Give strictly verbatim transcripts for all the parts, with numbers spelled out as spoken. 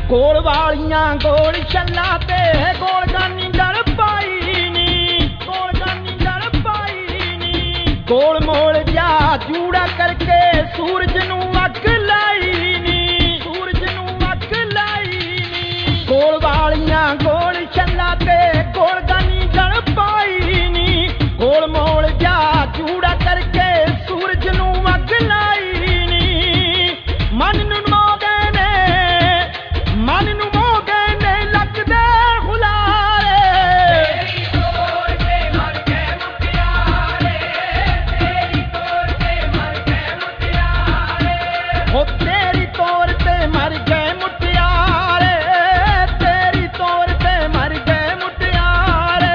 ਕੋਲ ਵਾਲੀਆਂ ਗੋਲ ਛੱਲਾ ਤੇ ਗੋਲ ਗਾਨੀ ਗਲ ਪਾਈ ਨੀ, ਗੋਲ ਗਾਨੀ ਗਲ ਪਾਈ ਨੀ। ਗੋਲ ਮੋਲ ਜਾ ਜੂੜਾ ਕਰਕੇ ਸੂਰਜ ਨੂੰ ਅੱਗ ਲਾਈ ਨੀ, ਸੂਰਜ ਨੂੰ ਅੱਗ ਲਾਈ ਨੀ। ਕੋਲ ਵਾਲੀਆਂ ਗੋਲ ਛੱਲਾ ਤੇ ਗੋਲ ਗਾਨੀ ਗਲ ਪਾਈ ਨੀ। ਗੋਲ ਮੋਲ ਜਾ ਜੂੜਾ ਕਰਕੇ ਸੂਰਜ ਨੂੰ ਅੱਗ ਲਾਈ ਨੀ। ਮਨ ਨੂੰ ਮੋਗੇ ਨੇ, ਮਨ ਨੂੰ ਮੋਗੇ ਨੇ ਲੱਗਦੇ ਹੁਲਾਰੇ। ਤੇਰੀ ਤੋਰ ਤੇ ਮਰ ਗਏ ਮੁਟਿਆਰੇ, ਤੇਰੀ ਤੋਰ ਤੇ ਮਰ ਗਏ ਮੁਟਿਆਰੇ। ਹੋ ਤੇਰੀ ਤੋਰ ਤੇ ਮਰ ਗਏ ਮੁਟਿਆਰੇ, ਤੇਰੀ ਤੋਰ ਤੇ ਮਰ ਗਏ ਮੁਟਿਆਰੇ,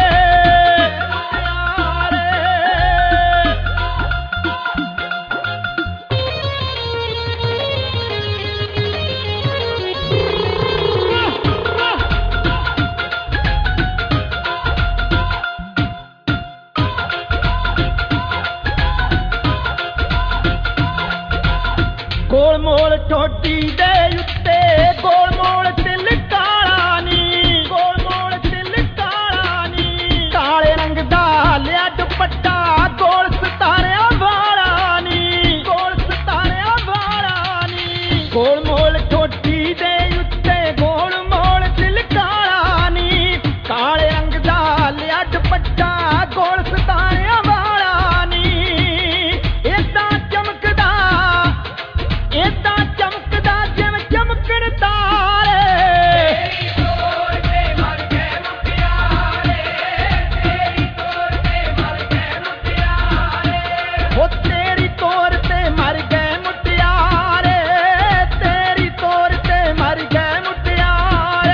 ਮੁਟਿਆਰੇ। ਗੋਲ ਮੋਲ ਠੋਡੀ ਦੇ ਉੱਤੇ ਗੋਲ ਮੋਲ ਤਿਲ ਕਾਲਾ ਨੀ, ਗੋਲ ਮੋਲ ਤਿਲ ਕਾਲਾ ਨੀ। ਕਾਲੇ ਰੰਗ ਦਾ ਲਿਆ ਦੁਪੱਟਾ ਗੋਲ ਸਿਤਾਰਿਆਂ ਵਾਲਾ ਨੀ, ਗੋਲ ਸਿਤਾਰਿਆਂ ਵਾਲਾ ਨੀ। ਗੋਲ ਮੋਲ ਠੋਡੀ ਦੇ ਉੱਤੇ ਗੋਲ ਮੋਲ ਤਿਲ ਕਾਲਾ ਨੀ। ਕਾਲੇ ਰੰਗ ਦਾ ਲਿਆ ਦੁਪੱਟਾ ਗੋਲ ਸਿਤਾਰਿਆਂ ਵਾਲਾ ਨੀ। ਏਦਾਂ ਚਮਕਦਾ, ਏਦਾਂ ਚਮਕਦਾ ਜਿਵੇਂ ਚਮਕਣ ਤਾਰੇ। ਤੇਰੀ ਤੋਰ ਤੇ ਮਰ ਗਏ ਮੁਟਿਆਰੇ, ਤੇਰੀ ਤੋਰ ਤੇ ਮਰ ਗਏ ਮੁਟਿਆਰੇ। ਹੋ ਤੇਰੀ ਤੋਰ ਤੇ ਮਰ ਗਏ ਮੁਟਿਆਰੇ, ਤੇਰੀ ਤੋਰ ਤੇ ਮਰ ਗਏ ਮੁਟਿਆਰੇ।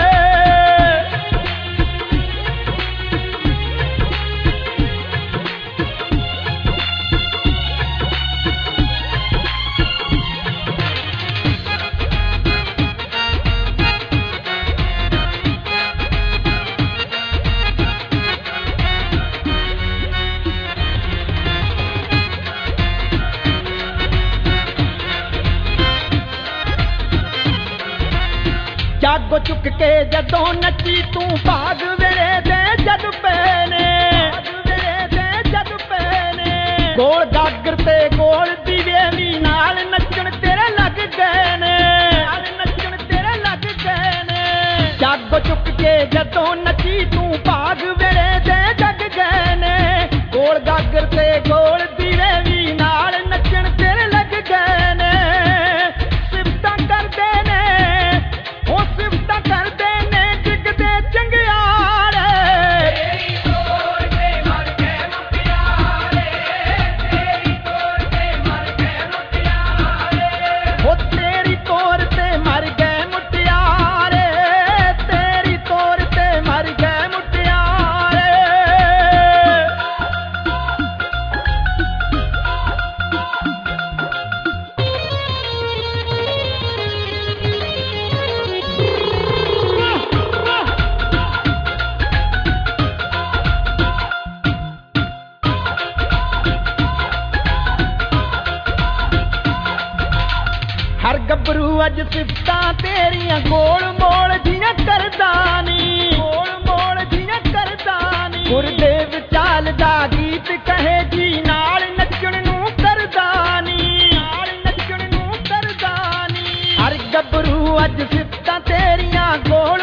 ਜਾਗੋ ਚੁੱਕ ਕੇ ਜਦੋਂ ਨੱਚੀ ਤੂੰ ਭਾਗ ਵੇਲੇ ਦੇ ਜਦ ਪਏ ਨੇ, ਭਾਗ ਵੇਲੇ ਦੇ ਜਦ ਪਏ ਨੇ। ਗੋਲ ਗਾਗਰ ਤੇ ਗੋਲ ਦੀਵੇ ਵੀ ਨਾਲ ਨੱਚਣ ਤੇਰੇ ਲੱਗ ਗਏ ਨੇ, ਨਾਲ ਨੱਚਣ ਤੇਰੇ ਲੱਗ ਗਏ ਨੇ। ਜਾਗੋ ਚੁੱਕ ਕੇ ਜਦੋਂ ਨੱਚੀ ਤੂੰ ਭਾਗ ਵੇਲੇ ਦੇ ਜਗ ਗਏ ਨੇ। ਗੋਲ ਗਾਗਰ ਤੇ ਗੋਲ ਦੀਵੇ ਵੀ ਨਾਲ ਨੱਚਣ ਤੇਰੇ ਲੱਗ ਗਏ ਨੇ। ਸਿਫਤਾਂ ਕਰਦੇ ਨੇ, ਉਹ ਸਿਫਤਾਂ ਕਰਦੇ ਨੇ ਡਿੱਗਦੇ ਚੰਗਿਆੜੇ। ਤੇਰੀ ਤੋਰ ਤੇ ਮਰ ਗਏ ਮੁਟਿਆਰੇ, ਤੇਰੀ ਤੋਰ ਤੇ ਮਰ ਗਏ ਮੁਟਿਆਰੇ। ਹੋ ਤੇਰੀ ਤੋਰ ਤੇ ਮਰ ਗਏ ਮੁਟਿਆਰੇ, ਤੇਰੀ ਤੋਰ ਤੇ ਮਰ ਗਏ ਮੁਟਿਆਰੇ। ਹਰ ਗੱਭਰੂ ਅੱਜ ਸਿਫਤਾਂ ਤੇਰੀਆਂ ਗੋਲ ਮੋਲ ਜੀਆਂ ਕਰਦਾ ਨੀ, ਗੋਲ ਮੋਲ ਜੀਆਂ ਕਰਦਾ ਨੀ। ਗੁਰਦੇਵ ਚਾਲ ਦਾ ਗੀਤ ਕਹੇ ਜੀ ਨਾਲ ਨੱਚਣ ਨੂੰ ਕਰਦਾ ਨੀ, ਨਾਲ ਨੱਚਣ ਨੂੰ ਕਰਦਾ ਨੀ। ਹਰ ਗੱਭਰੂ ਅੱਜ ਸਿਫਤਾਂ ਤੇਰੀਆਂ ਗੋਲ